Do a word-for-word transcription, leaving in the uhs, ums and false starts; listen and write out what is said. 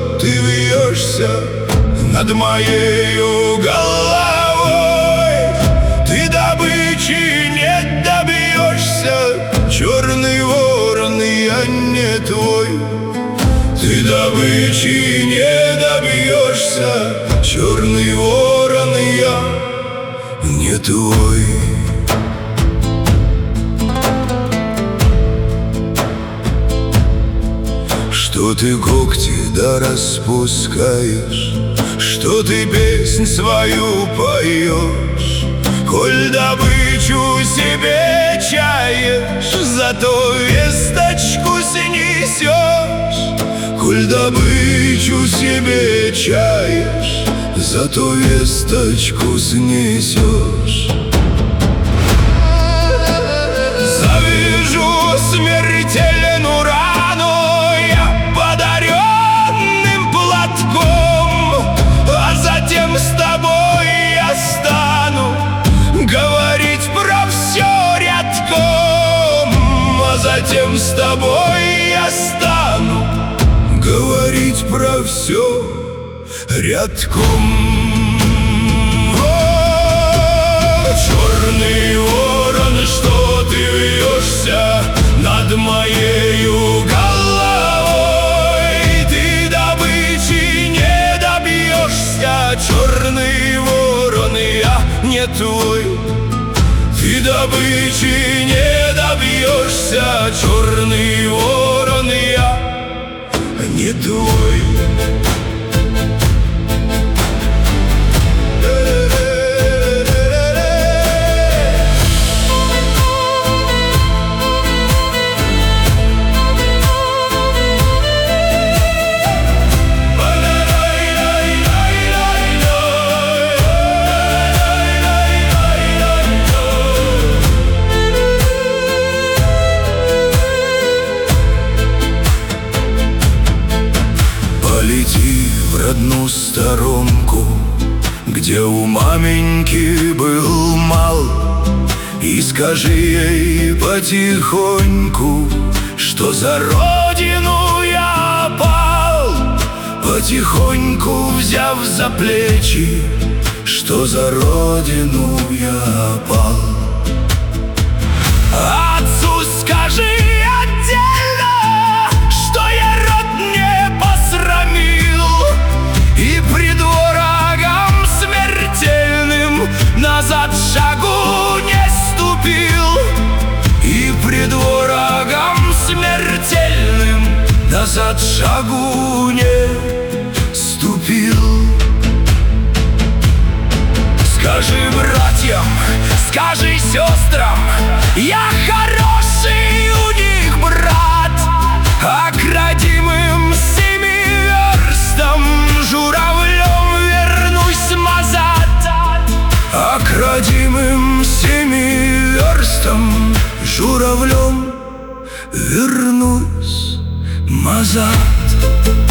что ты вьешься над моею головой. Ты добычи не добьешься, черный ворон, я не твой. Ты добычи не добьешься, черный ворон, я не твой. Что ты когти да распускаешь, что ты песнь свою поешь, коль добычу себе чаешь, зато весточку снесешь. Коль добычу себе чаешь, зато весточку снесешь. Завяжу смертельную рану я подаренным платком, а затем с тобой я стану говорить про все рядком. А затем с тобой я стану говорить про все рядком. О, черный ворон, что ты вьешься над моею головой. Ты добычи не добьешься, черный ворон, я не твой. Ты добычи не добьешься, черный ворон, я не твой. Полети в родную сторонку, где у маменьки был мал, и скажи ей потихоньку, что за родину я пал. Потихоньку взяв за плечи, что за родину я пал. Отцу скажи отдельно, что я род не посрамил, и пред врагом смертельным назад шагу не ступил. И пред врагом смертельным назад шагу не ступил. Скажи братьям, скажи сестрам, я хороший у них брат, а к родимым семи верстам журавлем вернусь назад. А к родимым семи верстам журавлем вернусь назад.